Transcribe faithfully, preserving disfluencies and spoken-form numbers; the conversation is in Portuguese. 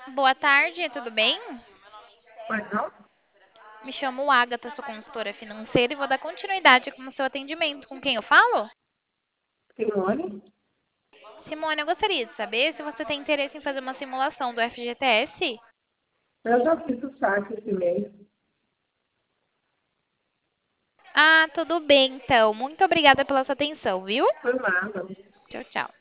Boa tarde, tudo bem? Pois não? Me chamo Agatha, sou consultora financeira e vou dar continuidade com o seu atendimento. Com quem eu falo? Simone? Simone, eu gostaria de saber se você tem interesse em fazer uma simulação do F G T S. Eu já fiz o saque esse mês. Ah, tudo bem, então. Muito obrigada pela sua atenção, viu? Foi nada. Tchau, tchau.